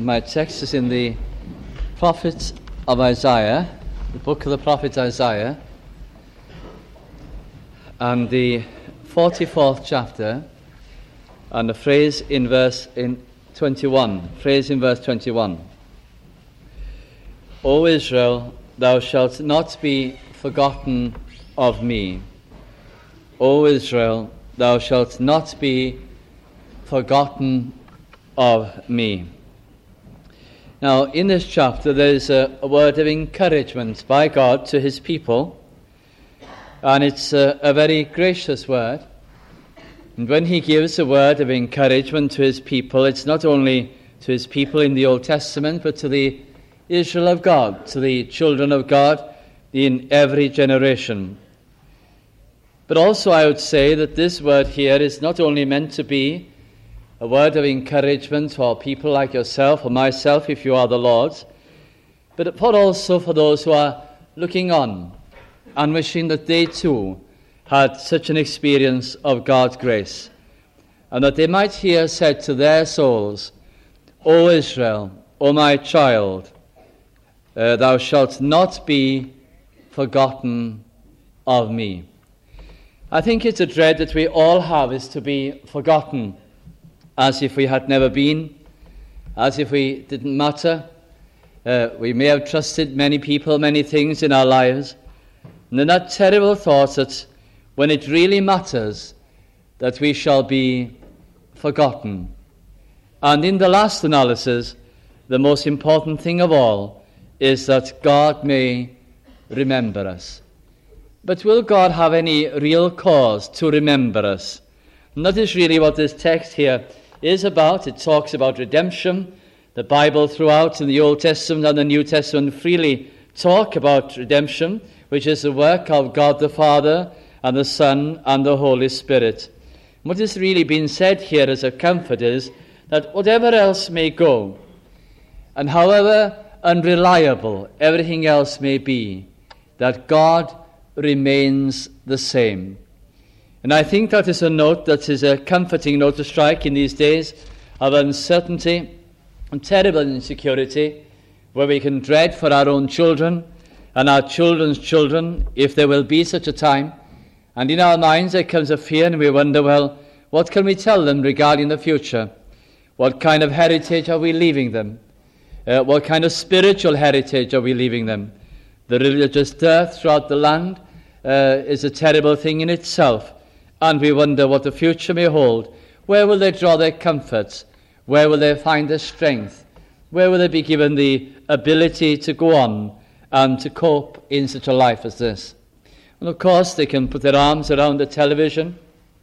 My text is in the prophet of Isaiah, the book of the prophet Isaiah, and the 44th chapter, and the phrase in verse 21. O Israel, thou shalt not be forgotten of me. O Israel, thou shalt not be forgotten of me. Now, in this chapter, there is a word of encouragement by God to his people, and it's a very gracious word. And when he gives a word of encouragement to his people, it's not only to his people in the Old Testament, but to the Israel of God, to the children of God in every generation. But also I would say that this word here is not only meant to be a word of encouragement for people like yourself or myself, if you are the Lord's, but also for those who are looking on and wishing that they too had such an experience of God's grace, and that they might hear said to their souls, O Israel, O my child, thou shalt not be forgotten of me. I think it's a dread that we all have, is to be forgotten, as if we had never been, as if we didn't matter. We may have trusted many people, many things in our lives, and then that terrible thought that when it really matters, that we shall be forgotten. And in the last analysis, the most important thing of all is that God may remember us. But will God have any real cause to remember us? And that is really what this text here is about. It talks about redemption. The Bible throughout in the Old Testament and the New Testament freely talk about redemption, which is the work of God the Father and the Son and the Holy Spirit. What is really being said here as a comfort is that whatever else may go, and however unreliable everything else may be, that God remains the same. And I think that is a note that is a comforting note to strike in these days of uncertainty and terrible insecurity, where we can dread for our own children and our children's children, if there will be such a time. And in our minds there comes a fear, and we wonder, well, what can we tell them regarding the future? What kind of heritage are we leaving them? What kind of spiritual heritage are we leaving them? The religious dearth throughout the land is a terrible thing in itself, and we wonder what the future may hold. Where will they draw their comforts? Where will they find their strength? Where will they be given the ability to go on and to cope in such a life as this? And of course, they can put their arms around the television,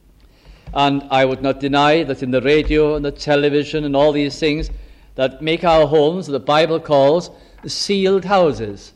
and I would not deny that in the radio and the television and all these things that make our homes, the Bible calls sealed houses.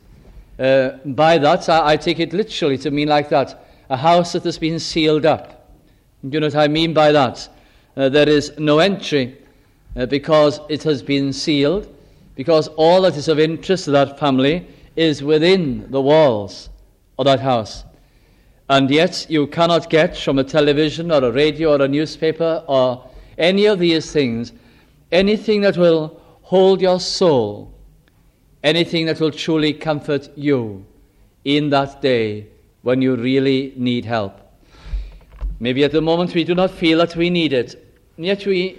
By that, I take it literally to mean like that, a house that has been sealed up. You know what I mean by that? There is no entry because it has been sealed, because all that is of interest to that family is within the walls of that house. And yet you cannot get from a television or a radio or a newspaper or any of these things anything that will hold your soul, anything that will truly comfort you in that day when you really need help. Maybe at the moment we do not feel that we need it, and yet we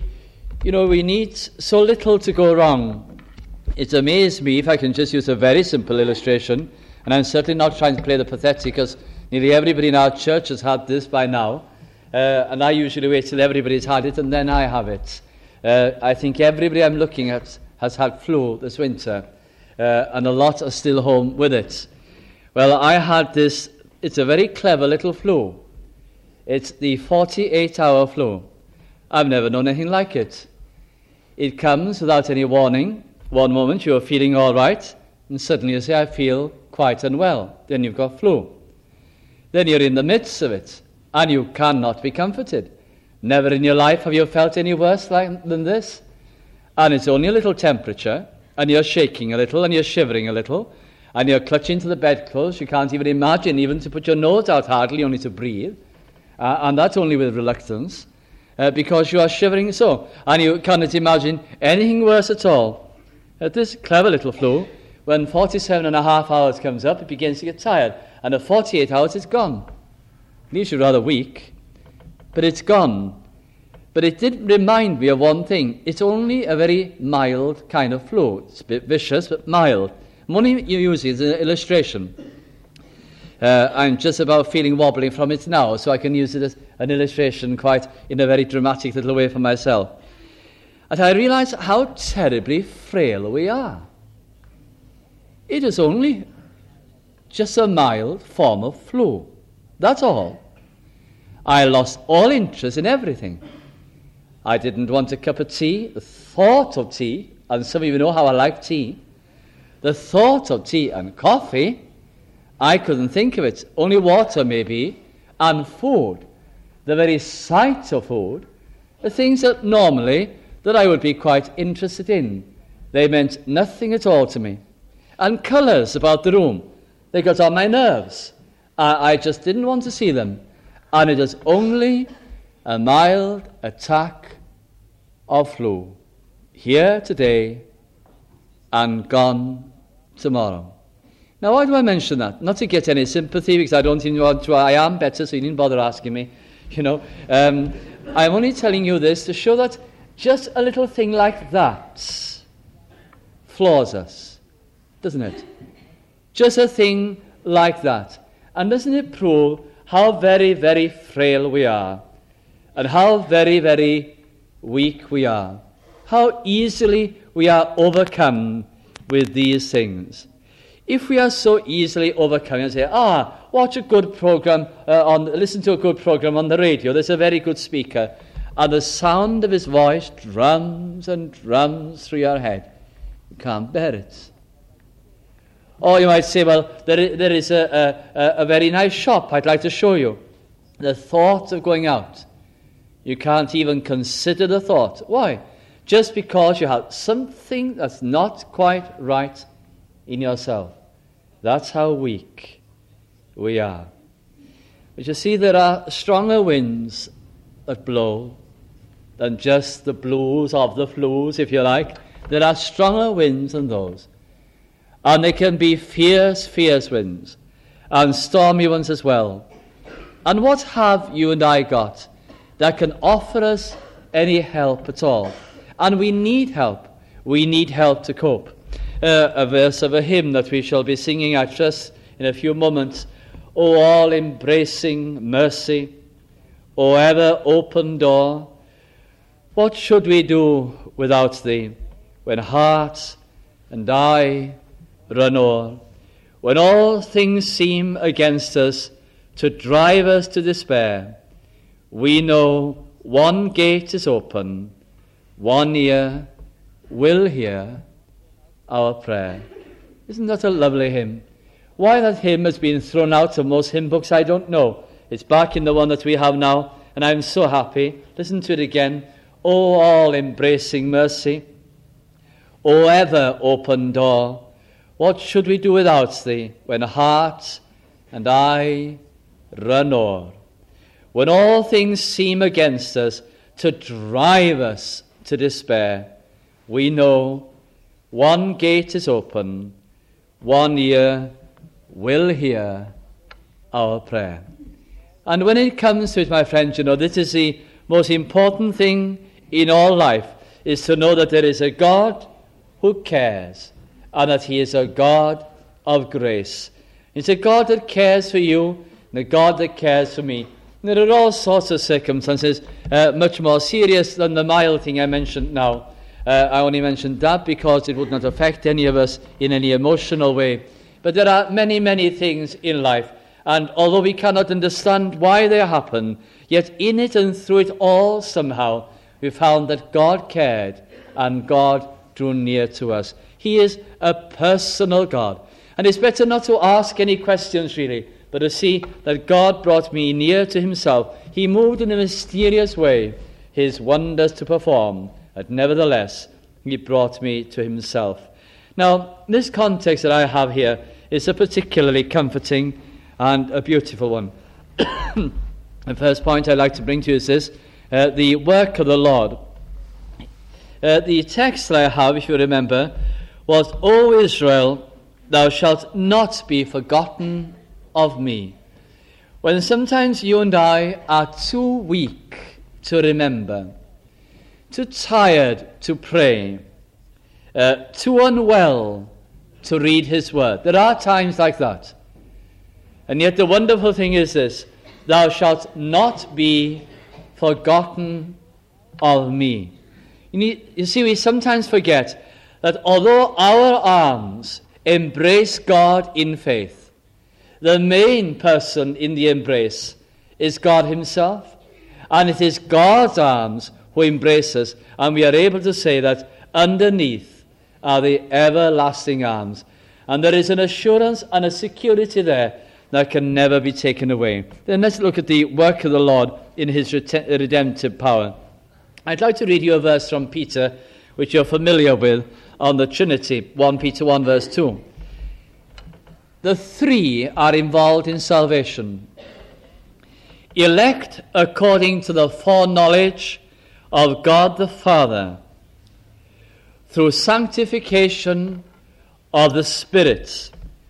need so little to go wrong. It's amazed me, if I can just use a very simple illustration, and I'm certainly not trying to play the pathetic, because nearly everybody in our church has had this by now, and I usually wait till everybody's had it and then I have it. I think everybody I'm looking at has had flu this winter, and a lot are still home with it. Well, I had this. It's a very clever little flu. It's the 48-hour flu. I've never known anything like it. It comes without any warning. One moment you're feeling all right, and suddenly you say, I feel quite unwell. Then you've got flu. Then you're in the midst of it, and you cannot be comforted. Never in your life have you felt any worse than this. And it's only a little temperature, and you're shaking a little, and you're shivering a little, and you're clutching to the bedclothes. You can't even imagine even to put your nose out hardly, only to breathe. And that's only with reluctance, because you are shivering so. And you cannot imagine anything worse at all This clever little flow, when 47 and a half hours comes up, it begins to get tired. And at 48 hours, it's gone. Leaves you rather weak, but it's gone. But it did remind me of one thing. It's only a very mild kind of flow. It's a bit vicious, but mild. I'm only using it as an illustration. I'm just about feeling wobbling from it now, so I can use it as an illustration quite in a very dramatic little way for myself. And I realize how terribly frail we are. It is only just a mild form of flow. That's all. I lost all interest in everything. I didn't want a cup of tea. The thought of tea, and some of you know how I like tea, the thought of tea and coffee, I couldn't think of it. Only water maybe, and food. The very sight of food, the things that normally that I would be quite interested in. They meant nothing at all to me. And colours about the room, they got on my nerves. I just didn't want to see them. And it is only a mild attack of flu. Here today and gone tomorrow. Now, why do I mention that? Not to get any sympathy, because I don't even want to. I am better, so you needn't bother asking me. I'm only telling you this to show that just a little thing like that floors us, doesn't it? Just a thing like that. And doesn't it prove how very, very frail we are, and how very, very weak we are, how easily we are overcome with these things. If we are so easily overcome and say, watch a good program, listen to a good program on the radio, there's a very good speaker, and the sound of his voice drums and drums through your head, you can't bear it. Or you might say, well, there is a very nice shop I'd like to show you. The thought of going out, you can't even consider the thought. Why? Just because you have something that's not quite right in yourself. That's how weak we are. But you see, there are stronger winds that blow than just the blues of the flus, if you like. There are stronger winds than those. And they can be fierce, fierce winds, and stormy ones as well. And what have you and I got that can offer us any help at all? And we need help. We need help to cope. A verse of a hymn that we shall be singing at just in a few moments. O all-embracing mercy, O ever-open door, what should we do without thee, when heart and I run o'er, when all things seem against us to drive us to despair? We know one gate is open, one ear will hear our prayer. Isn't that a lovely hymn? Why that hymn has been thrown out of most hymn books, I don't know. It's back in the one that we have now, and I'm so happy. Listen to it again. O all-embracing mercy, O ever-open door, what should we do without thee, when heart and I run o'er? When all things seem against us to drive us to despair, we know one gate is open, one ear will hear our prayer. And when it comes to it, my friends, this is the most important thing in all life, is to know that there is a God who cares, and that he is a God of grace. It's a God that cares for you, and a God that cares for me. And there are all sorts of circumstances, much more serious than the mild thing I mentioned now. I only mentioned that because it would not affect any of us in any emotional way. But there are many, many things in life, and although we cannot understand why they happen, yet in it and through it all somehow, we found that God cared and God drew near to us. He is a personal God. And it's better not to ask any questions really, but to see that God brought me near to himself. He moved in a mysterious way, his wonders to perform, but nevertheless, he brought me to himself. Now, this context that I have here is a particularly comforting and a beautiful one. The first point I'd like to bring to you is this, the work of the Lord. The text that I have, if you remember, was, O Israel, thou shalt not be forgotten of me. When sometimes you and I are too weak to remember, too tired to pray, too unwell to read his word. There are times like that. And yet the wonderful thing is this: thou shalt not be forgotten of me. You see, we sometimes forget that although our arms embrace God in faith, the main person in the embrace is God himself. And it is God's arms who embrace us, and we are able to say that underneath are the everlasting arms. And there is an assurance and a security there that can never be taken away. Then let's look at the work of the Lord in his redemptive power. I'd like to read you a verse from Peter, which you're familiar with, on the Trinity, 1 Peter 1 verse 2. The three are involved in salvation. Elect according to the foreknowledge of God the Father, through sanctification of the Spirit,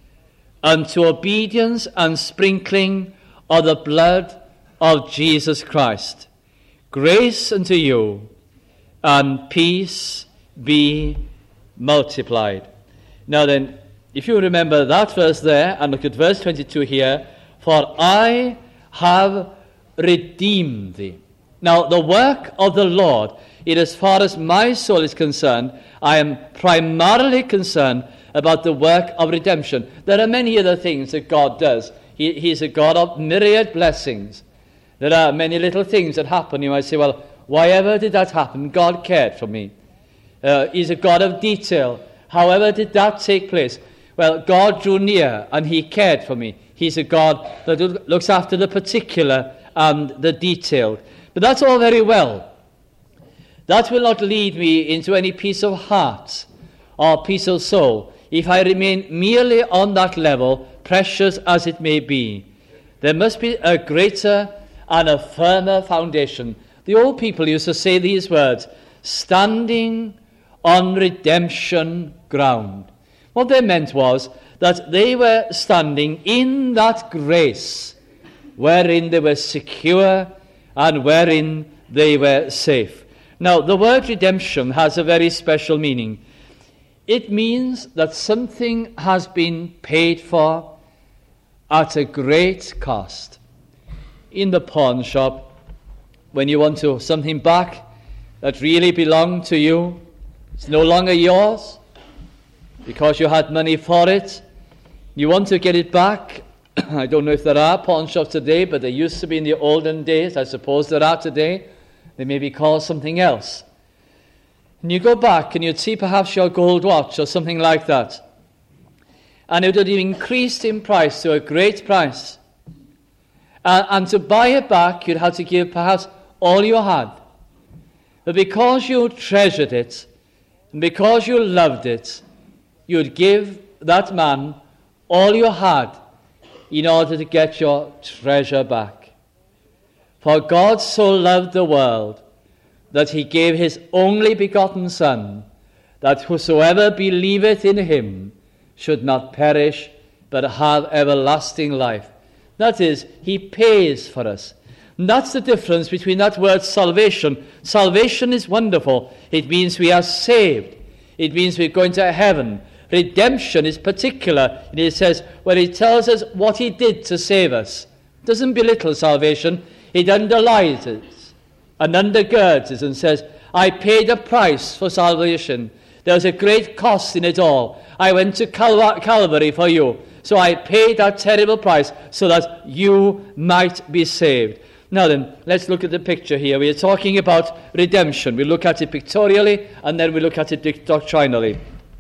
unto obedience and sprinkling of the blood of Jesus Christ. Grace unto you, and peace be multiplied. Now then, if you remember that verse there, and look at verse 22 here, for I have redeemed thee. Now, the work of the Lord, in as far as my soul is concerned, I am primarily concerned about the work of redemption. There are many other things that God does. He's a God of myriad blessings. There are many little things that happen. You might say, well, why ever did that happen? God cared for me. He's a God of detail. However did that take place? Well, God drew near and he cared for me. He's a God that looks after the particular and the detailed. But that's all very well. That will not lead me into any peace of heart or peace of soul if I remain merely on that level, precious as it may be. There must be a greater and a firmer foundation. The old people used to say these words, standing on redemption ground. What they meant was that they were standing in that grace wherein they were secure and wherein they were safe. Now, the word redemption has a very special meaning. It means that something has been paid for at a great cost. In the pawn shop, when you want something back that really belonged to you, it's no longer yours because you had money for it. You want to get it back. I don't know if there are pawn shops today, but there used to be in the olden days. I suppose there are today. They may be called something else. And you go back and you'd see perhaps your gold watch or something like that. And it would have increased in price to a great price. And to buy it back, you'd have to give perhaps all you had. But because you treasured it, and because you loved it, you'd give that man all you had in order to get your treasure back. For God so loved the world that he gave his only begotten Son, that whosoever believeth in him should not perish, but have everlasting life. That is, he pays for us. And that's the difference between that word salvation. Salvation is wonderful. It means we are saved. It means we're going to heaven. Redemption is particular. And it says, where he tells us what he did to save us. It doesn't belittle salvation. It underlies it and undergirds it and says, I paid a price for salvation. There was a great cost in it all. I went to Calvary for you. So I paid that terrible price so that you might be saved. Now then, let's look at the picture here. We are talking about redemption. We look at it pictorially and then we look at it doctrinally.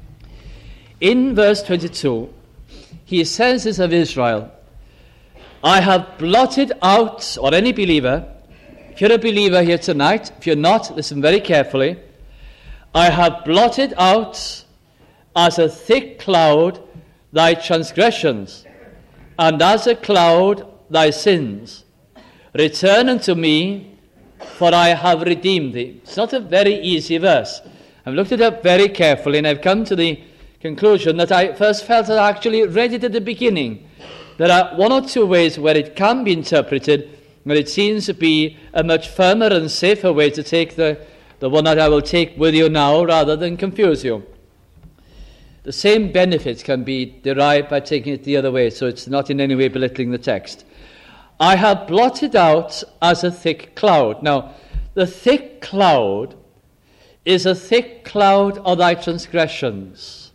In verse 22, he says this of Israel, I have blotted out, or any believer, if you're a believer here tonight, if you're not, listen very carefully, I have blotted out as a thick cloud thy transgressions, and as a cloud thy sins. Return unto me, for I have redeemed thee. It's not a very easy verse. I've looked it up very carefully, and I've come to the conclusion that I first felt that I actually read it at the beginning. There are one or two ways where it can be interpreted, but it seems to be a much firmer and safer way to take the one that I will take with you now, rather than confuse you. The same benefits can be derived by taking it the other way, so it's not in any way belittling the text. I have blotted out as a thick cloud. Now, the thick cloud is a thick cloud of thy transgressions,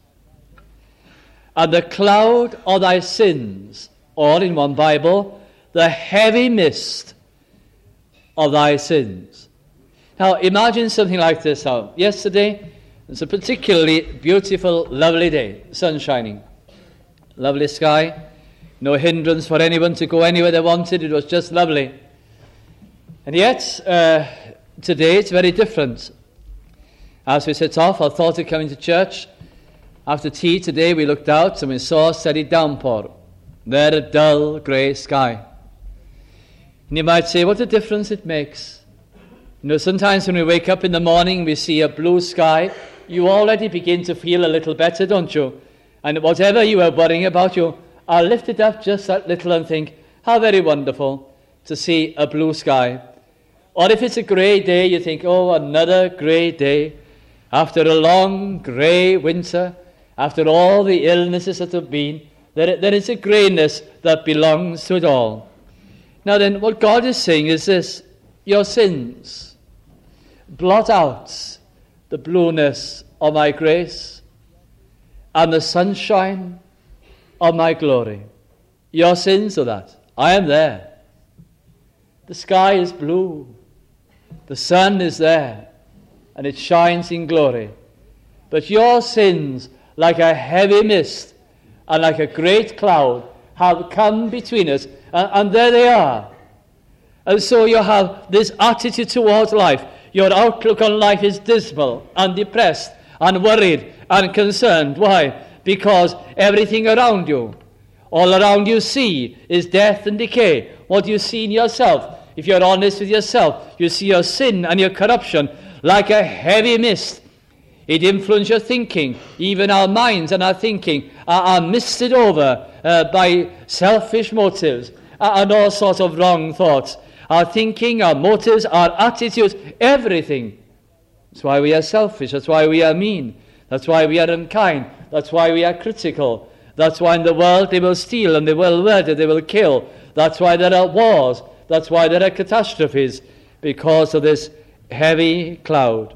and the cloud of thy sins, or in one Bible, the heavy mist of thy sins. Now, imagine something like this. Yesterday, it's a particularly beautiful, lovely day, sun shining, lovely sky, no hindrance for anyone to go anywhere they wanted. It was just lovely. And yet, today it's very different. As we set off, I thought of coming to church. After tea today, we looked out and we saw a steady downpour. There, a dull, grey sky. And you might say, what a difference it makes. You know, sometimes when we wake up in the morning, we see a blue sky, you already begin to feel a little better, don't you? And whatever you are worrying about, you are lifted up just that little and think, how very wonderful to see a blue sky. Or if it's a grey day, you think, oh, another grey day. After a long grey winter, after all the illnesses that have been, there is a greyness that belongs to it all. Now then, what God is saying is this: your sins blot out the blueness of my grace and the sunshine of my glory. Your sins are that. I am there. The sky is blue. The sun is there, and it shines in glory. But your sins, like a heavy mist and like a great cloud, have come between us, and there they are. And so you have this attitude towards life. Your outlook on life is dismal and depressed and worried and concerned. Why? Because everything around you, all around you see, is death and decay. What do you see in yourself? If you're honest with yourself, you see your sin and your corruption like a heavy mist. It influences your thinking. Even our minds and our thinking are misted over by selfish motives and all sorts of wrong thoughts. Our thinking, our motives, our attitudes, everything. That's why we are selfish. That's why we are mean. That's why we are unkind. That's why we are critical. That's why in the world they will steal and they will murder, they will kill. That's why there are wars. That's why there are catastrophes, because of this heavy cloud.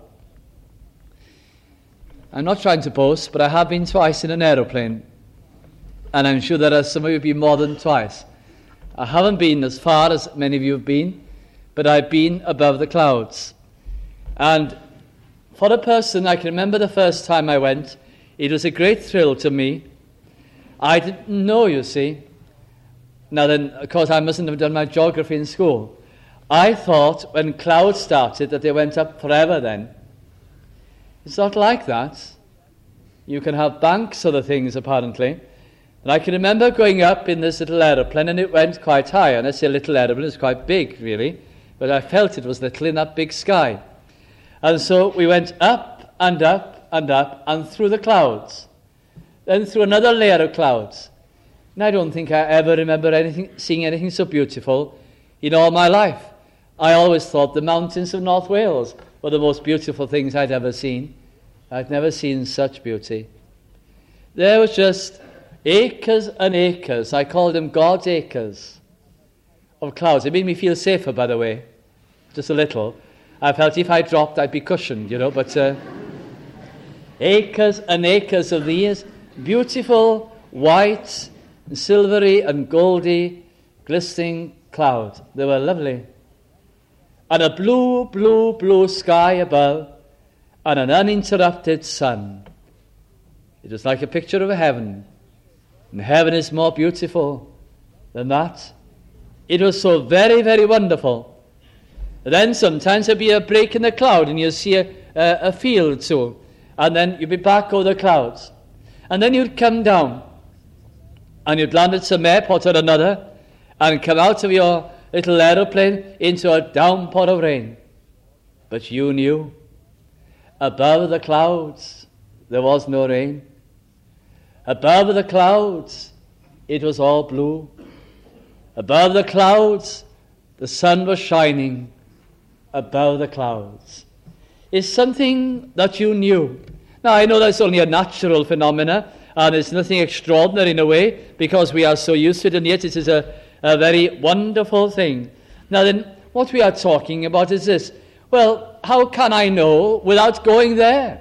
I'm not trying to boast, but I have been twice in an aeroplane. And I'm sure there are some of you have been more than twice. I haven't been as far as many of you have been, but I've been above the clouds. And for a person, I can remember the first time I went, it was a great thrill to me. I didn't know, you see. Now then, of course, I mustn't have done my geography in school. I thought when clouds started that they went up forever then. It's not like that. You can have banks of the things, apparently. And I can remember going up in this little aeroplane, and it went quite high. And I say little aeroplane, it's quite big, really. But I felt it was little in that big sky. And so we went up and up and up and through the clouds. Then through another layer of clouds. And I don't think I ever remember seeing anything so beautiful in all my life. I always thought the mountains of North Wales were the most beautiful things I'd ever seen. I'd never seen such beauty. There was just acres and acres. I called them God's acres of clouds. It made me feel safer, by the way, just a little. I felt if I dropped, I'd be cushioned, but acres and acres of these beautiful, white, and silvery and goldy, glistening clouds. They were lovely. And a blue, blue, blue sky above, and an uninterrupted sun. It was like a picture of heaven. And heaven is more beautiful than that. It was so very, very wonderful. Then sometimes there'd be a break in the cloud and you'd see a field too. And then you'd be back over the clouds. And then you'd come down and you'd land at some airport or another and come out of your little aeroplane into a downpour of rain. But you knew above the clouds there was no rain. Above the clouds, it was all blue. Above the clouds, the sun was shining. Above the clouds is something that you knew. Now, I know that's only a natural phenomena, and it's nothing extraordinary in a way, because we are so used to it, and yet it is a very wonderful thing. Now then, what we are talking about is this. Well, how can I know without going there?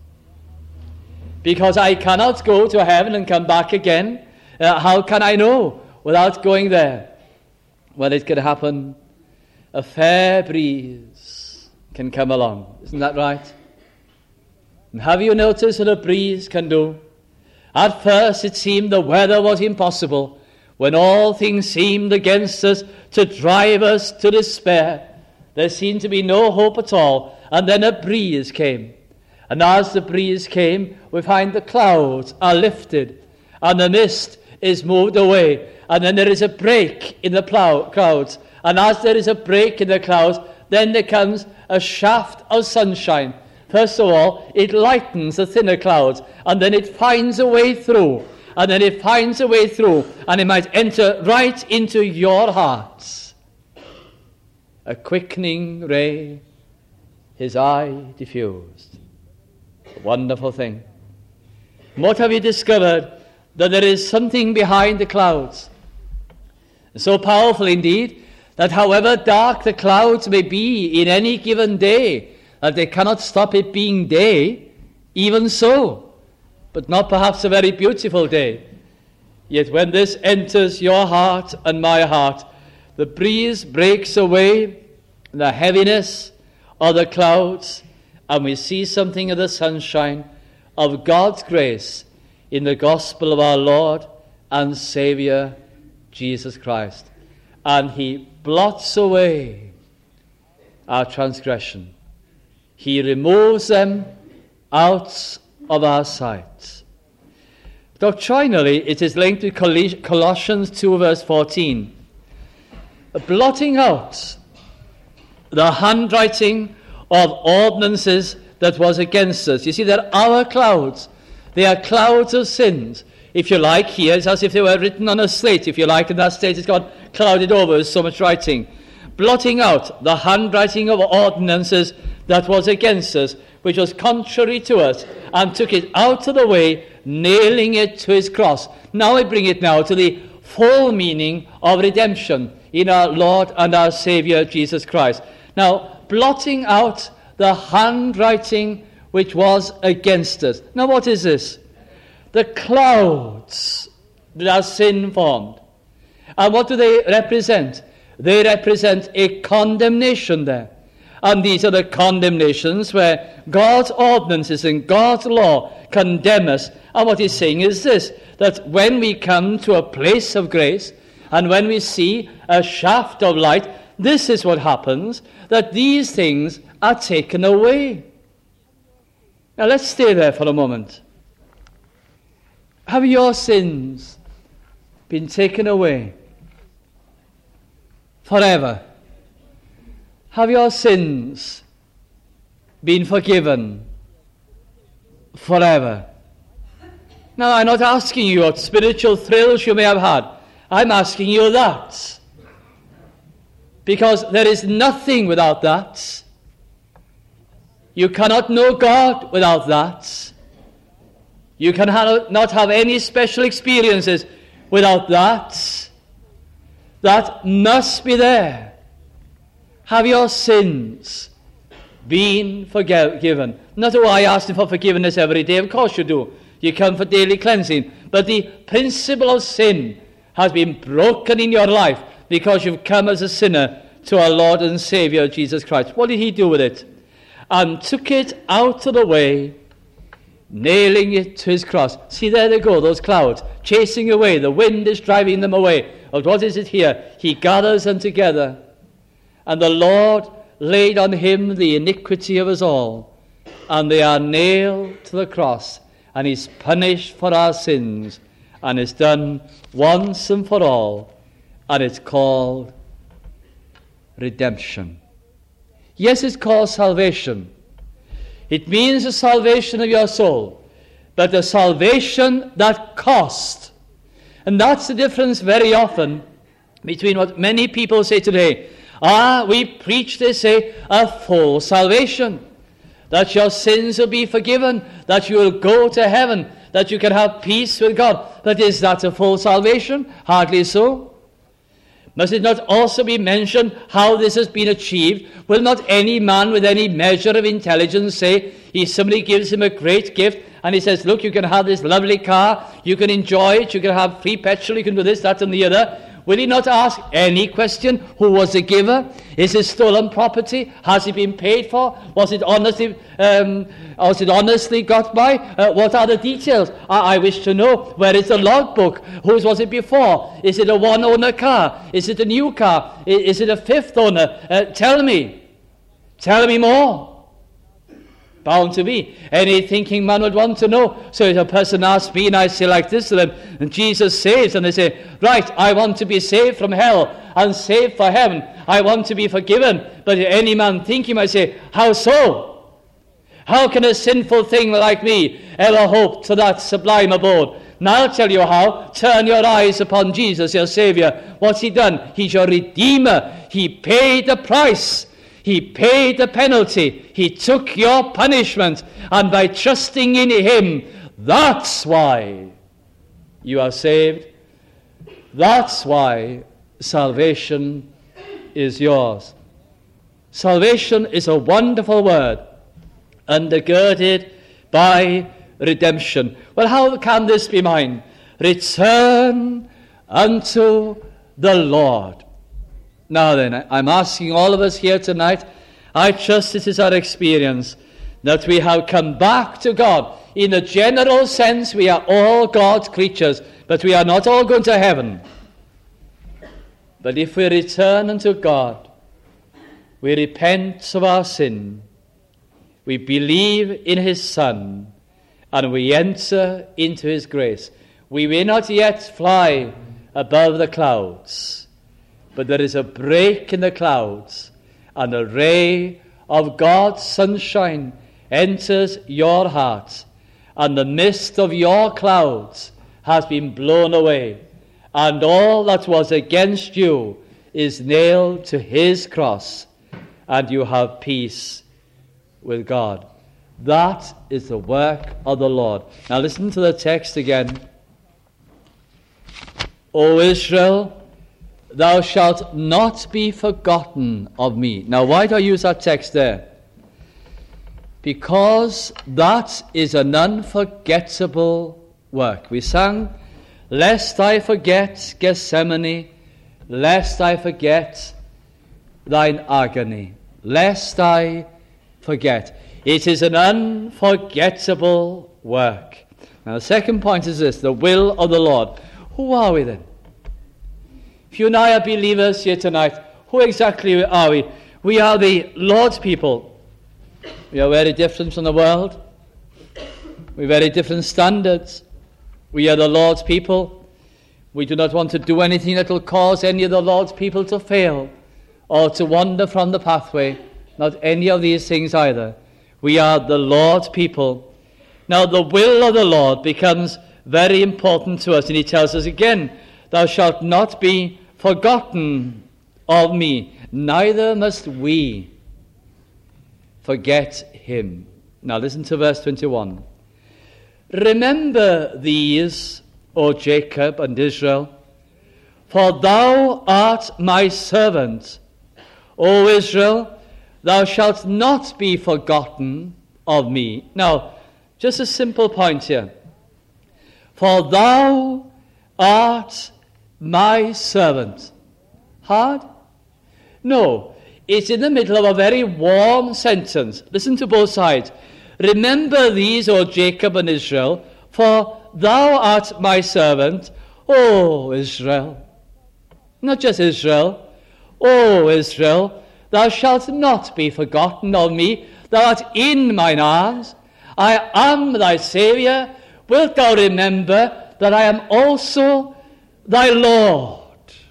Because I cannot go to heaven and come back again. How can I know without going there? Well, it could happen. A fair breeze can come along. Isn't that right? And have you noticed what a breeze can do? At first it seemed the weather was impossible, when all things seemed against us to drive us to despair. There seemed to be no hope at all. And then a breeze came. And as the breeze came, we find the clouds are lifted, and the mist is moved away. And then there is a break in the clouds. And as there is a break in the clouds, then there comes a shaft of sunshine. First of all, it lightens the thinner clouds, and then it finds a way through. And then it finds a way through, and it might enter right into your hearts. A quickening ray, his eye diffused. A wonderful thing. What have you discovered? That there is something behind the clouds. So powerful indeed, that however dark the clouds may be in any given day, that they cannot stop it being day, even so, but not perhaps a very beautiful day. Yet when this enters your heart and my heart, the breeze breaks away the heaviness of the clouds, and we see something of the sunshine of God's grace in the gospel of our Lord and Saviour, Jesus Christ. And he blots away our transgression. He removes them out of our sight. Doctrinally, it is linked to Colossians 2 verse 14. Blotting out the handwriting of ordinances that was against us. You see, they're our clouds. They are clouds of sins. If you like, here it's as if they were written on a slate, if you like, and that slate has got clouded over with so much writing. Blotting out the handwriting of ordinances that was against us, which was contrary to us, and took it out of the way, nailing it to his cross. Now I bring it now to the full meaning of redemption in our Lord and our Saviour, Jesus Christ. Now, blotting out the handwriting which was against us. Now, what is this? The clouds that our sin formed. And what do they represent? They represent a condemnation there. And these are the condemnations where God's ordinances and God's law condemn us. And what he's saying is this, that when we come to a place of grace, and when we see a shaft of light, this is what happens, that these things are taken away. Now let's stay there for a moment. Have your sins been taken away forever? Have your sins been forgiven forever? Now, I'm not asking you what spiritual thrills you may have had. I'm asking you that. Because there is nothing without that. You cannot know God without that. You cannot have any special experiences without that. That must be there. Have your sins been forgiven? Not do I ask for forgiveness every day. Of course you do. You come for daily cleansing. But the principle of sin has been broken in your life because you've come as a sinner to our Lord and Saviour, Jesus Christ. What did he do with it? And took it out of the way, nailing it to his cross. See, there they go, those clouds, chasing away. The wind is driving them away. But what is it here? He gathers them together. And the Lord laid on him the iniquity of us all. And they are nailed to the cross. And he's punished for our sins. And it's done once and for all. And it's called redemption. Yes, it's called salvation. It means the salvation of your soul. but a salvation that cost. And that's the difference very often between what many people say today. We preach, they say, a full salvation, that your sins will be forgiven, that you will go to heaven, that you can have peace with God. But is that a full salvation? Hardly so. Must it not also be mentioned how this has been achieved? Will not any man with any measure of intelligence say, somebody gives him a great gift, and he says, look, you can have this lovely car, you can enjoy it, you can have free petrol, you can do this, that, and the other. Will he not ask any question? Who was the giver? Is it stolen property? Has it been paid for? Was it honestly got by? What are the details? I wish to know. Where is the logbook? Whose was it before? Is it a one-owner car? Is it a new car? Is it a fifth owner? Tell me. Tell me more. Bound to be. Any thinking man would want to know. So if a person asks me and I say like this to them, and Jesus saves, and they say, right, I want to be saved from hell and saved for heaven. I want to be forgiven. But any man thinking might say, how so? How can a sinful thing like me ever hope to that sublime abode? Now I'll tell you how. Turn your eyes upon Jesus, your Saviour. What's he done? He's your Redeemer. He paid the price. He paid the penalty. He took your punishment. And by trusting in him, that's why you are saved. That's why salvation is yours. Salvation is a wonderful word, undergirded by redemption. Well, how can this be mine? Return unto the Lord. Now then, I'm asking all of us here tonight, I trust this is our experience, that we have come back to God. In a general sense, we are all God's creatures, but we are not all going to heaven. But if we return unto God, we repent of our sin, we believe in his Son, and we enter into his grace. We may not yet fly above the clouds, but there is a break in the clouds, and a ray of God's sunshine enters your heart, and the mist of your clouds has been blown away, and all that was against you is nailed to his cross, and you have peace with God. That is the work of the Lord. Now listen to the text again. O Israel, thou shalt not be forgotten of me. Now, why do I use that text there? Because that is an unforgettable work. We sang, lest I forget Gethsemane, lest I forget thine agony, lest I forget. It is an unforgettable work. Now, the second point is this, the will of the Lord. Who are we then? If you and I are believers here tonight, who exactly are we? We are the Lord's people. We are very different from the world. We have very different standards. We are the Lord's people. We do not want to do anything that will cause any of the Lord's people to fail or to wander from the pathway. Not any of these things either. We are the Lord's people. Now the will of the Lord becomes very important to us, and he tells us again, thou shalt not be forgotten of me, neither must we forget him. Now listen to verse 21. Remember these, O Jacob and Israel, for thou art my servant. O Israel, thou shalt not be forgotten of me. Now, just a simple point here. For thou art my servant. Hard? No. It's in the middle of a very warm sentence. Listen to both sides. Remember these, O Jacob and Israel, for thou art my servant, O Israel. Not just Israel. O Israel, thou shalt not be forgotten of me. Thou art in mine arms. I am thy Saviour. Wilt thou remember that I am also thy Lord?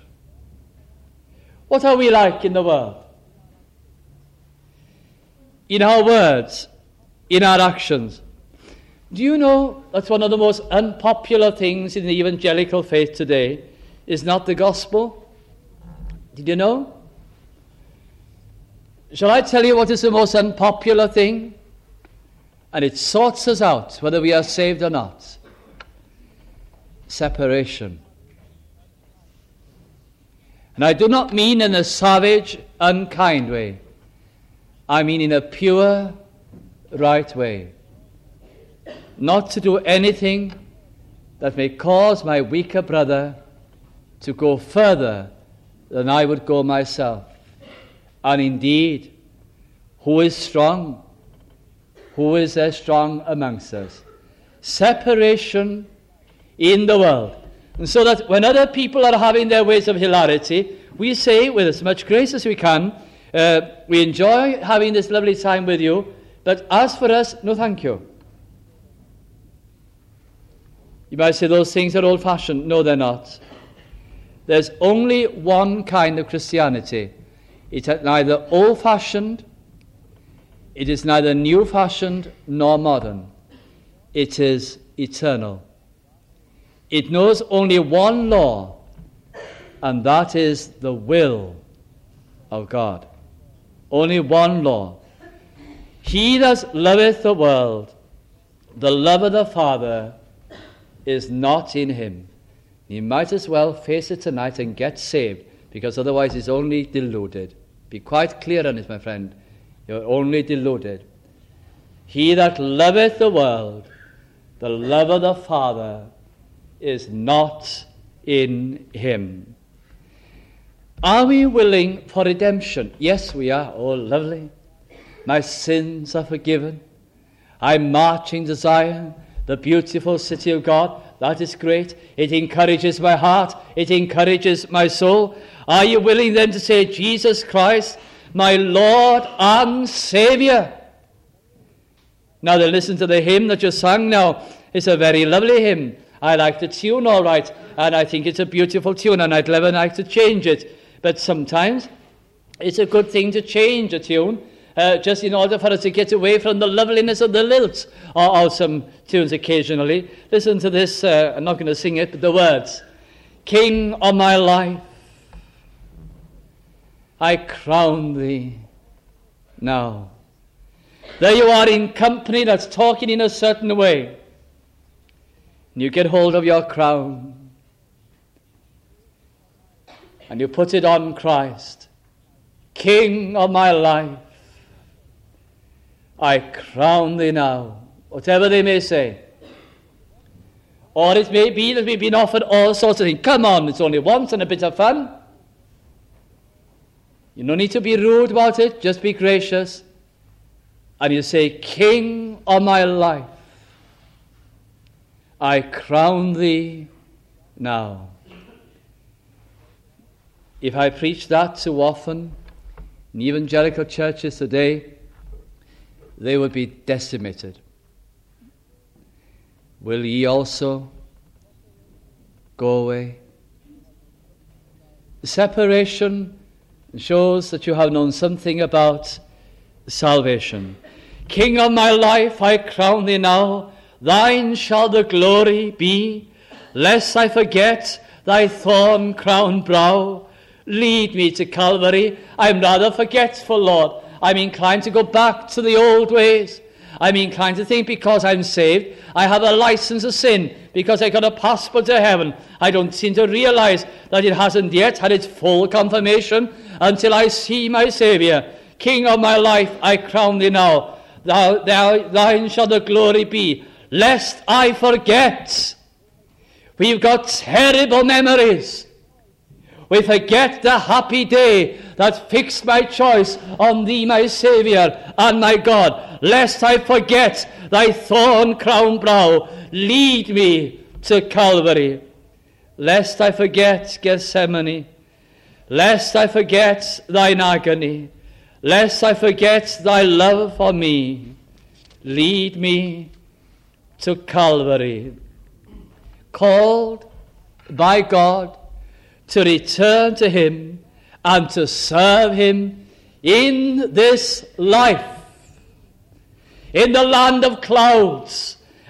What are we like in the world? In our words, in our actions. Do you know that's one of the most unpopular things in the evangelical faith today is not the gospel? Did you know? Shall I tell you what is the most unpopular thing? And it sorts us out whether we are saved or not. Separation. And I do not mean in a savage, unkind way. I mean in a pure, right way. Not to do anything that may cause my weaker brother to go further than I would go myself. And indeed, who is strong? Who is there strong amongst us? Separation in the world. And so that when other people are having their ways of hilarity, we say with as much grace as we can, we enjoy having this lovely time with you, but as for us, no thank you. You might say those things are old-fashioned. No, they're not. There's only one kind of Christianity. It's neither old-fashioned, it is neither new-fashioned nor modern. It is eternal. It knows only one law, and that is the will of God. Only one law. He that loveth the world, the love of the Father, is not in him. You might as well face it tonight and get saved, because otherwise he's only deluded. Be quite clear on it, my friend. You're only deluded. He that loveth the world, the love of the Father, is not in him. Are we willing for redemption? Yes, we are. Oh, lovely. My sins are forgiven. I'm marching to Zion, the beautiful city of God. That is great. It encourages my heart. It encourages my soul. Are you willing then to say, Jesus Christ, my Lord and Saviour? Now then, listen to the hymn that you sang now. It's a very lovely hymn. I like the tune all right, and I think it's a beautiful tune, and I'd never like to change it. But sometimes it's a good thing to change a tune, just in order for us to get away from the loveliness of the lilt or some tunes occasionally. Listen to this, I'm not going to sing it, but the words. King of my life, I crown thee now. There you are in company that's talking in a certain way. And you get hold of your crown and you put it on Christ. King of my life, I crown thee now. Whatever they may say. Or it may be that we've been offered all sorts of things. Come on, it's only once and a bit of fun. You don't need to be rude about it, just be gracious. And you say, King of my life, I crown thee now. If I preach that too often in evangelical churches today, they would be decimated. Will ye also go away? The separation shows that you have known something about salvation. King of my life, I crown thee now. Thine shall the glory be, lest I forget thy thorn-crowned brow. Lead me to Calvary. I'm rather forgetful, Lord. I'm inclined to go back to the old ways. I'm inclined to think because I'm saved, I have a license to sin, because I got a passport to heaven. I don't seem to realize that it hasn't yet had its full confirmation until I see my Saviour. King of my life, I crown thee now. Thine shall the glory be, lest I forget. We've got terrible memories. We forget the happy day that fixed my choice on thee, my Saviour and my God. Lest I forget thy thorn-crowned brow, lead me to Calvary. Lest I forget Gethsemane, lest I forget thine agony, lest I forget thy love for me, lead me to Calvary. Called by God to return to him and to serve him in this life, in the land of clouds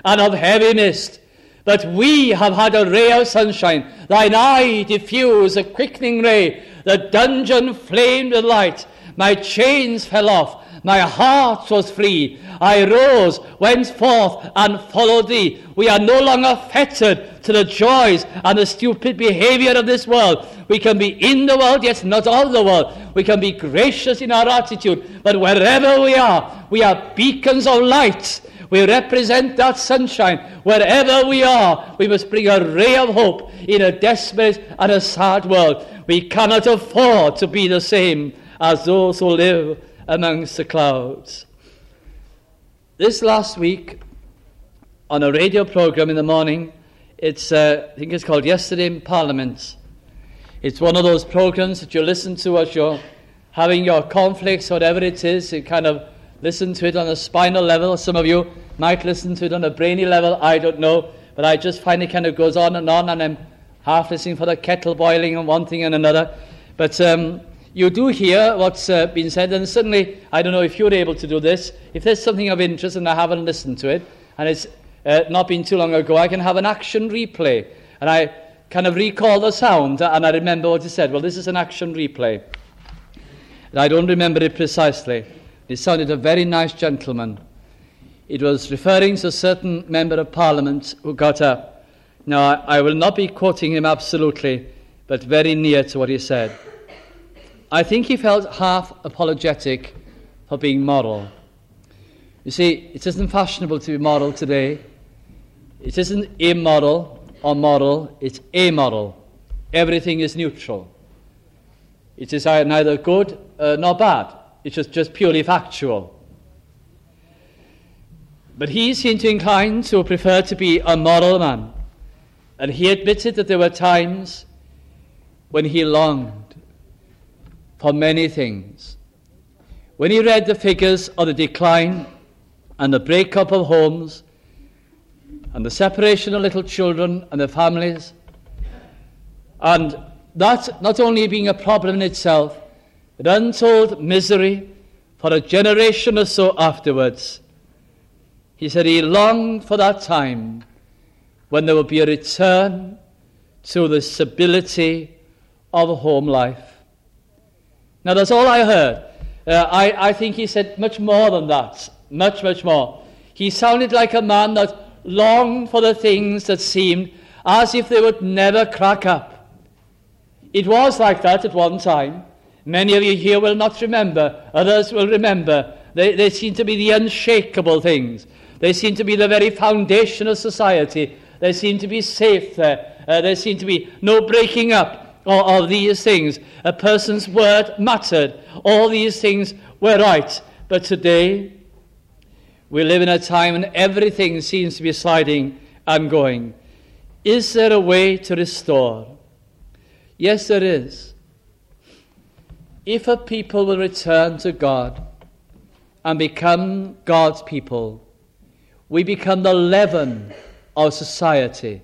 and of heavy mist. But we have had a ray of sunshine. Thine eye diffused a quickening ray. The dungeon flamed with light. My chains fell off. My heart was free. I rose, went forth, and followed thee. We are no longer fettered to the joys and the stupid behavior of this world. We can be in the world, yet not of the world. We can be gracious in our attitude. But wherever we are beacons of light. We represent that sunshine. Wherever we are, we must bring a ray of hope in a desperate and a sad world. We cannot afford to be the same as those who live amongst the clouds. This last week, on a radio program in the morning, I think it's called Yesterday in Parliament. It's one of those programs that you listen to as you're having your conflicts, whatever it is. You kind of listen to it on a spinal level. Some of you might listen to it on a brainy level. I don't know. But I just find it kind of goes on, and I'm half listening for the kettle boiling and one thing and another. But you do hear what's been said, and certainly, I don't know if you're able to do this. If there's something of interest and I haven't listened to it, and it's not been too long ago, I can have an action replay. And I kind of recall the sound, and I remember what it said. Well, this is an action replay. And I don't remember it precisely. It sounded a very nice gentleman. It was referring to a certain member of Parliament who got up. Now, I will not be quoting him absolutely, but very near to what he said. I think he felt half apologetic for being moral. You see, it isn't fashionable to be moral today. It isn't immoral or moral, it's amoral. Everything is neutral. It is neither good nor bad. It's just purely factual. But he seemed to incline to prefer to be a moral man. And he admitted that there were times when he longed for many things. When he read the figures of the decline and the breakup of homes and the separation of little children and their families, and that not only being a problem in itself, but untold misery for a generation or so afterwards, he said he longed for that time when there would be a return to the stability of a home life. Now, that's all I heard. I think he said much more than that. Much, much more. He sounded like a man that longed for the things that seemed as if they would never crack up. It was like that at one time. Many of you here will not remember. Others will remember. They seem to be the unshakable things. They seem to be the very foundation of society. They seem to be safe there. There seem to be no breaking up of these things. A person's word mattered. All these things were right. But today, we live in a time when everything seems to be sliding and going. Is there a way to restore? Yes, there is. If a people will return to God and become God's people, we become the leaven of society.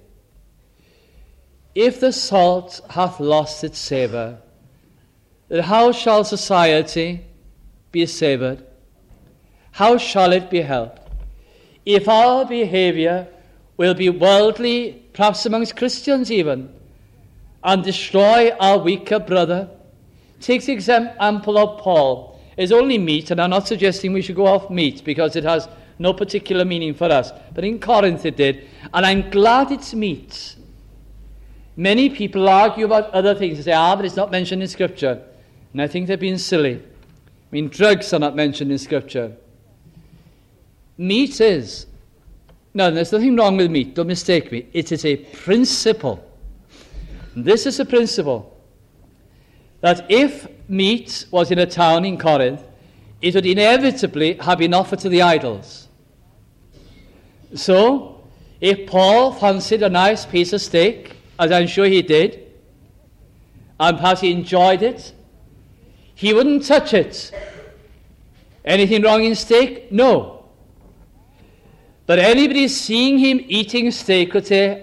If the salt hath lost its savour, then how shall society be savoured? How shall it be helped? If our behaviour will be worldly, perhaps amongst Christians even, and destroy our weaker brother. Take the example of Paul. It's only meat, and I'm not suggesting we should go off meat because it has no particular meaning for us. But in Corinth it did, and I'm glad it's meat. Many people argue about other things. They say, but it's not mentioned in Scripture. And I think they're being silly. I mean, drugs are not mentioned in Scripture. Meat is. No, there's nothing wrong with meat. Don't mistake me. It is a principle. This is a principle. That if meat was in a town in Corinth, it would inevitably have been offered to the idols. So, if Paul fancied a nice piece of steak, as I'm sure he did, and perhaps he enjoyed it, he wouldn't touch it. Anything wrong in steak? No. But anybody seeing him eating steak would say,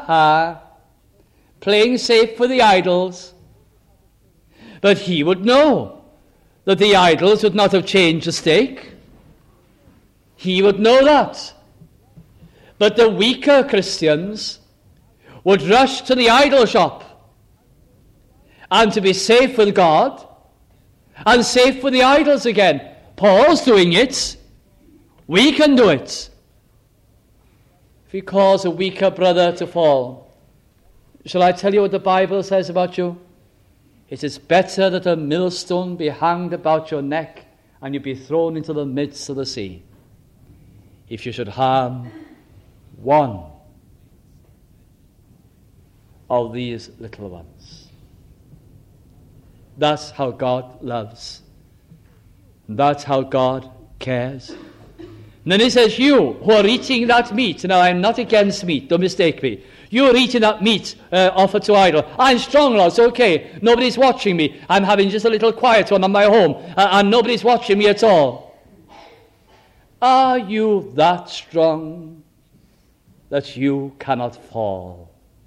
playing safe for the idols. But he would know that the idols would not have changed the steak. He would know that. But the weaker Christians would rush to the idol shop, and to be safe with God and safe with the idols again. Paul's doing it. We can do it. If he cause a weaker brother to fall, shall I tell you what the Bible says about you? It is better that a millstone be hanged about your neck and you be thrown into the midst of the sea, if you should harm one of these little ones. That's how God loves. That's how God cares. And then he says, you who are eating that meat, now I'm not against meat, don't mistake me. You're eating that meat offered to idol. I'm strong now, it's okay. Nobody's watching me. I'm having just a little quiet one on my home, and nobody's watching me at all. Are you that strong that you cannot fall?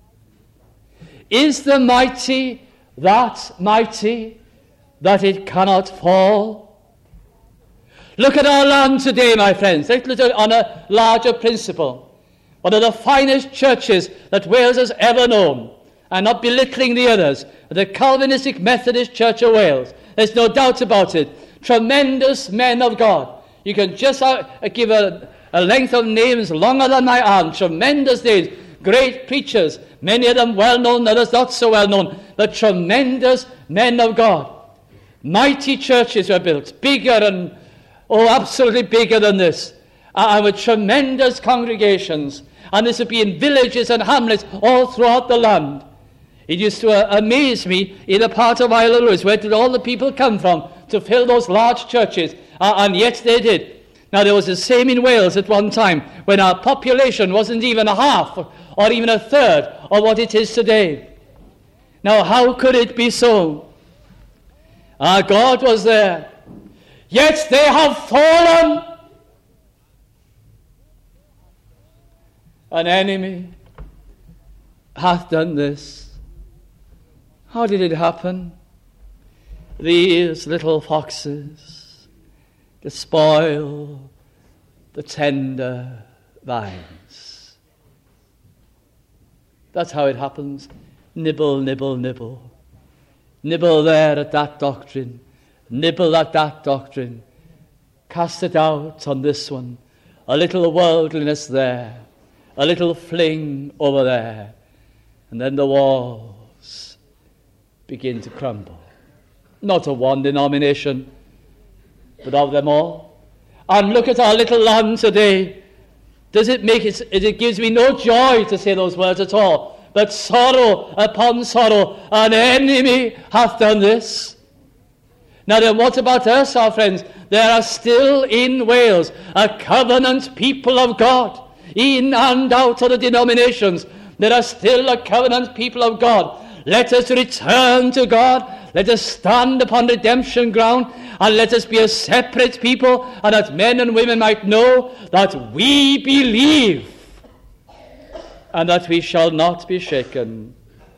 Is the mighty that mighty that it cannot fall? Look at our land today, my friends. Let's look on a larger principle. One of the finest churches that Wales has ever known. I'm not belittling the others. The Calvinistic Methodist Church of Wales. There's no doubt about it. Tremendous men of God. You can just give a length of names longer than my arm. Tremendous names. Great preachers. Many of them well known, others not so well known. But tremendous men of God. Mighty churches were built. Bigger and absolutely bigger than this. And with tremendous congregations. And this would be in villages and hamlets all throughout the land. It used to amaze me in a part of Isle of Lewis. Where did all the people come from to fill those large churches? And yet they did. Now there was the same in Wales at one time, when our population wasn't even a half or even a third of what it is today. Now how could it be so? Our God was there. Yet they have fallen. An enemy hath done this. How did it happen? These little foxes to spoil the tender vines. That's how it happens. Nibble, nibble, nibble. Nibble there at that doctrine. Nibble at that doctrine. Cast it out on this one. A little worldliness there. A little fling over there. And then the walls begin to crumble. Not of one denomination, but of them all. And look at our little land today. Does it make it? It gives me no joy to say those words at all. But sorrow upon sorrow, an enemy hath done this. Now then, what about us, our friends? There are still in Wales a covenant people of God. In and out of the denominations, there are still a covenant people of God. Let us return to God. Let us stand upon redemption ground, and let us be a separate people, and that men and women might know that we believe, and that we shall not be shaken.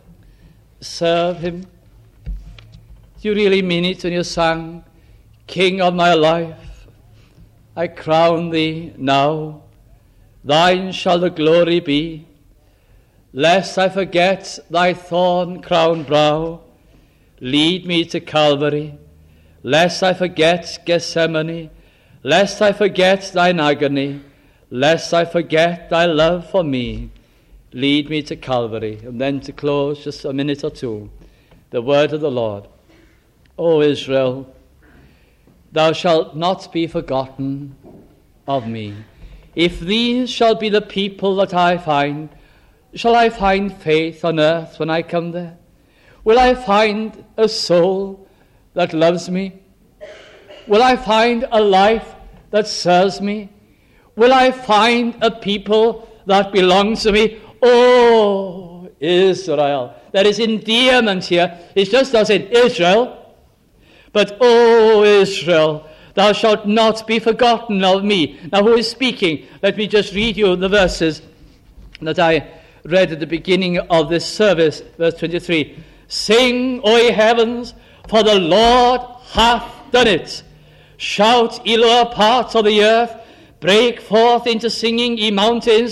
Serve him. Do you really mean it when you sang, King of my life, I crown thee now. Thine shall the glory be, lest I forget thy thorn-crowned brow. Lead me to Calvary, lest I forget Gethsemane, lest I forget thine agony, lest I forget thy love for me. Lead me to Calvary. And then to close, just a minute or two, the word of the Lord. O Israel, thou shalt not be forgotten of me. If these shall be the people that I find, shall I find faith on earth when I come there? Will I find a soul that loves me? Will I find a life that serves me? Will I find a people that belongs to me? Oh, Israel. There is endearment here. It's just as in Israel. But, oh, Israel, thou shalt not be forgotten of me. Now, who is speaking? Let me just read you the verses that I read at the beginning of this service. Verse 23. Sing, O ye heavens, for the Lord hath done it. Shout, ye lower parts of the earth. Break forth into singing, ye mountains.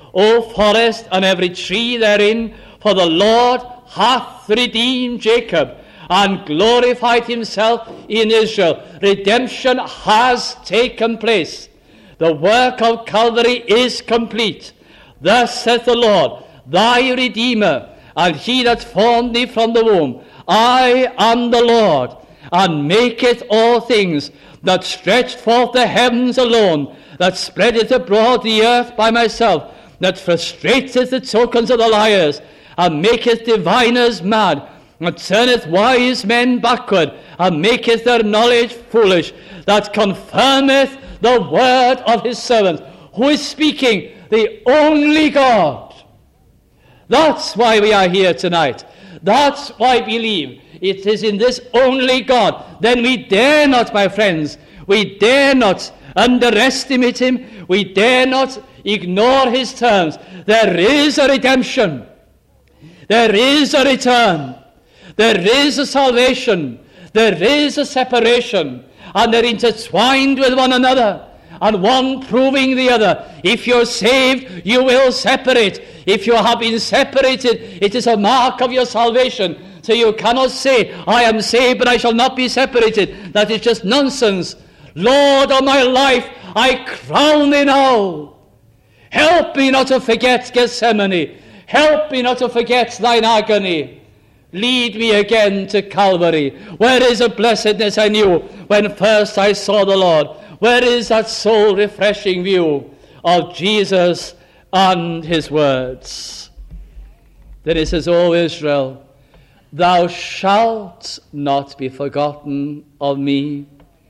O forest and every tree therein, for the Lord hath redeemed Jacob and glorified himself in Israel. Redemption has taken place. The work of Calvary is complete. Thus saith the Lord, thy Redeemer, and he that formed thee from the womb. I am the Lord, and maketh all things, that stretched forth the heavens alone, that spreadeth abroad the earth by myself, that frustrateth the tokens of the liars, and maketh diviners mad, and turneth wise men backward, and maketh their knowledge foolish, that confirmeth the word of his servant. Who is speaking? The only God. That's why we are here tonight. That's why I believe it is in this only God. Then we dare not, my friends, we dare not underestimate him. We dare not ignore his terms. There is a redemption. There is a return. There is a salvation. There is a separation. And they're intertwined with one another. And one proving the other. If you're saved, you will separate. If you have been separated, it is a mark of your salvation. So you cannot say, I am saved, but I shall not be separated. That is just nonsense. Lord of my life, I crown thee now. Help me not to forget Gethsemane. Help me not to forget thine agony. Lead me again to Calvary. Where is the blessedness I knew when first I saw the Lord? Where is that soul-refreshing view of Jesus and his words? Then he says, O Israel, thou shalt not be forgotten of me.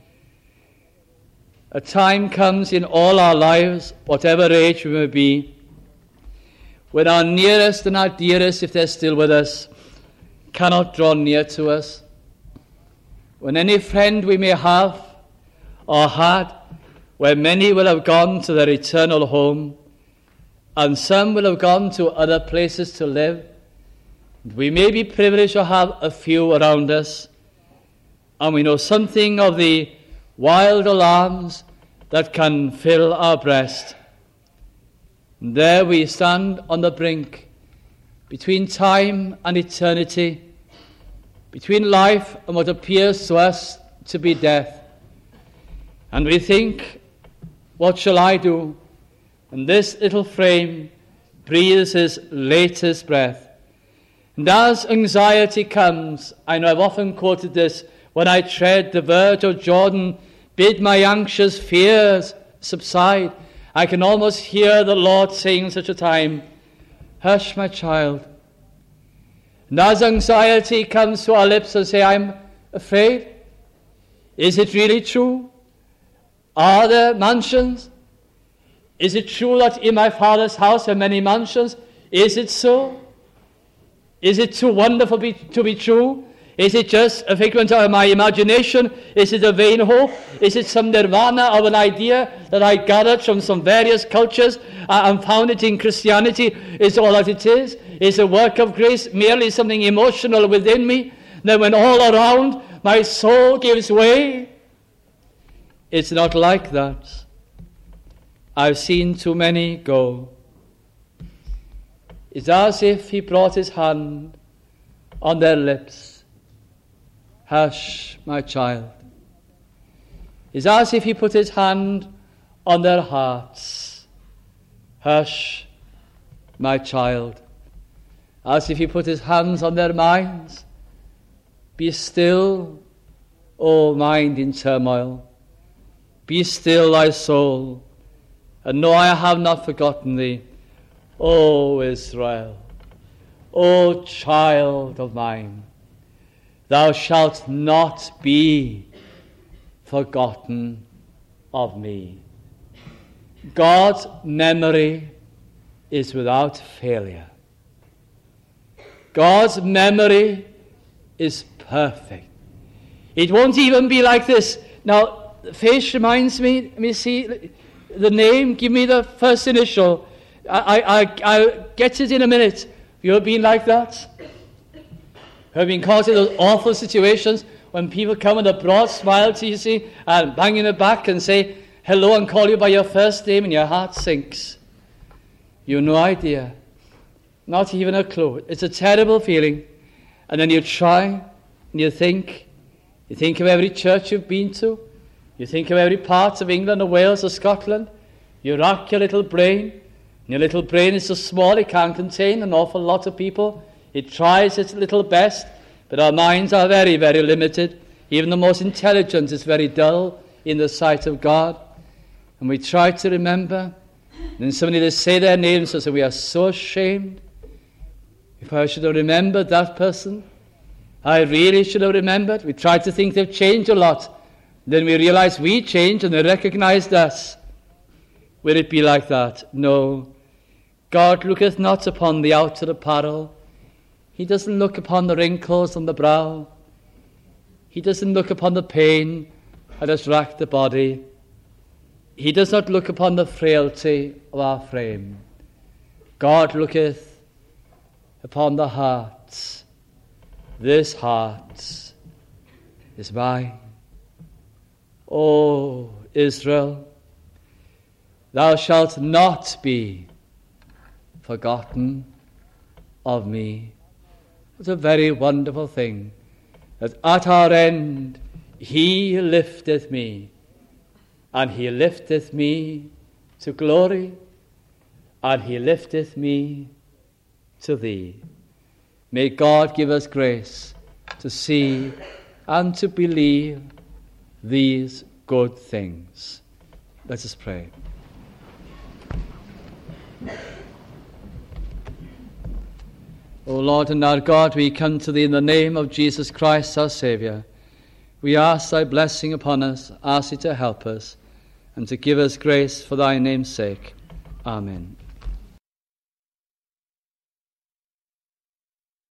A time comes in all our lives, whatever age we may be, when our nearest and our dearest, if they're still with us, cannot draw near to us. When any friend we may have or had, where many will have gone to their eternal home, and some will have gone to other places to live, we may be privileged to have a few around us, and we know something of the wild alarms that can fill our breast. And there we stand on the brink, between time and eternity, between life and what appears to us to be death. And we think, what shall I do? And this little frame breathes his latest breath. And as anxiety comes, I know I've often quoted this, when I tread the verge of Jordan, bid my anxious fears subside. I can almost hear the Lord saying in such a time, hush, my child. And as anxiety comes to our lips and say, I'm afraid, is it really true? Are there mansions? Is it true that in my Father's house are many mansions? Is it so? Is it too wonderful to be true? Is it just a figment of my imagination? Is it a vain hope? Is it some nirvana of an idea that I gathered from some various cultures and found it in Christianity? Is all that it is? Is the work of grace merely something emotional within me? Then when all around my soul gives way? It's not like that. I've seen too many go. It's as if he brought his hand on their lips. Hush, my child. It's as if he put his hand on their hearts. Hush, my child. As if he put his hands on their minds. Be still, O mind in turmoil. Be still, thy soul, and know I have not forgotten thee. O Israel, O child of mine, thou shalt not be forgotten of me. God's memory is without failure. God's memory is perfect. It won't even be like this. Now, the face reminds me, let me see, the name, give me the first initial. I'll get it in a minute. You have been like that? Have been caught in those awful situations when people come with a broad smile to you, see, and bang in the back and say hello and call you by your first name and your heart sinks. You have no idea. Not even a clue. It's a terrible feeling. And then you try and you think of every church you've been to. You think of every part of England or Wales or Scotland. You rack your little brain. And your little brain is so small it can't contain an awful lot of people. It tries its little best, but our minds are very, very limited. Even the most intelligent is very dull in the sight of God. And we try to remember. And then somebody they say their names and say, we are so ashamed. If I should have remembered that person, I really should have remembered. We try to think they've changed a lot. Then we realize we changed and they recognized us. Will it be like that? No. God looketh not upon the outer apparel. He doesn't look upon the wrinkles on the brow. He doesn't look upon the pain that has racked the body. He does not look upon the frailty of our frame. God looketh upon the heart. This heart is mine. O Israel, thou shalt not be forgotten of me. It's a very wonderful thing that at our end he lifteth me, and he lifteth me to glory, and he lifteth me to thee. May God give us grace to see and to believe these good things. Let us pray. O Lord and our God, we come to thee in the name of Jesus Christ, our Saviour. We ask thy blessing upon us, ask thee to help us, and to give us grace for thy name's sake. Amen.